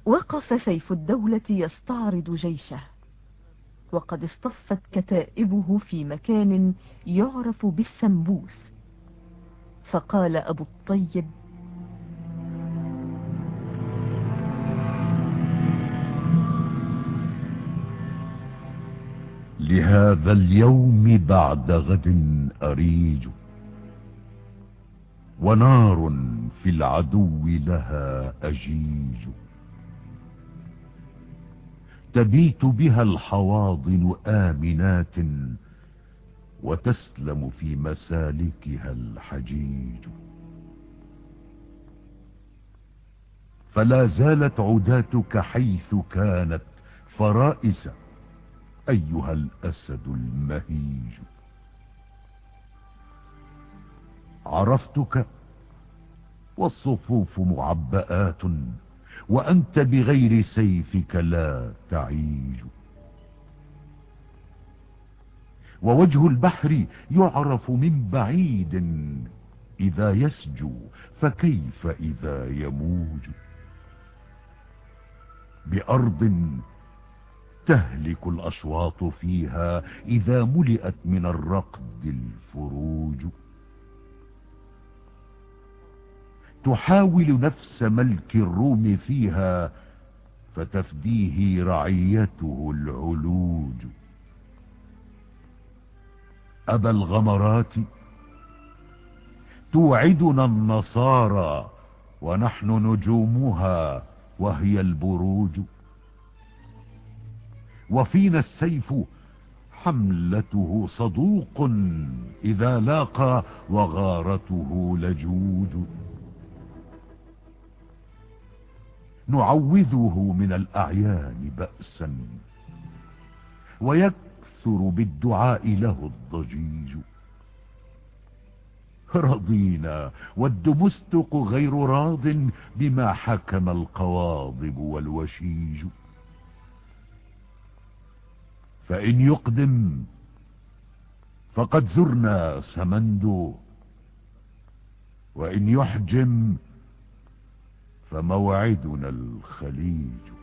وقف سيف الدولة يستعرض جيشه، وقد اصطفت كتائبه في مكان يعرف بالسنبوس. فقال أبو الطيب: لهذا اليوم بعد غد أريج، ونار في العدو لها أجيج، تبيت بها الحواضن آمنات، وتسلم في مسالكها الحجيج. فلا زالت عداتك حيث كانت فرائس أيها الأسد المهيج. عرفتك والصفوف معبآت، وأنت بغير سيفك لا تعيج. ووجه البحر يعرف من بعيد إذا يسجو، فكيف إذا يموج. بأرض تهلك الأشواط فيها إذا ملئت من الرقد الفروج. تحاول نفس ملك الروم فيها، فتفديه رعيته العلوج. أبا الغمرات توعدنا النصارى، ونحن نجومها وهي البروج. وفينا السيف حملته صدوق إذا لاقى، وغارته لجوج. نعوذه من الأعيان بأسا، ويكثر بالدعاء له الضجيج. رضينا والدمستق غير راض بما حكم القواضب والوشيج. فإن يقدم فقد زرنا سمندو، وإن يحجم فموعدنا الخليج.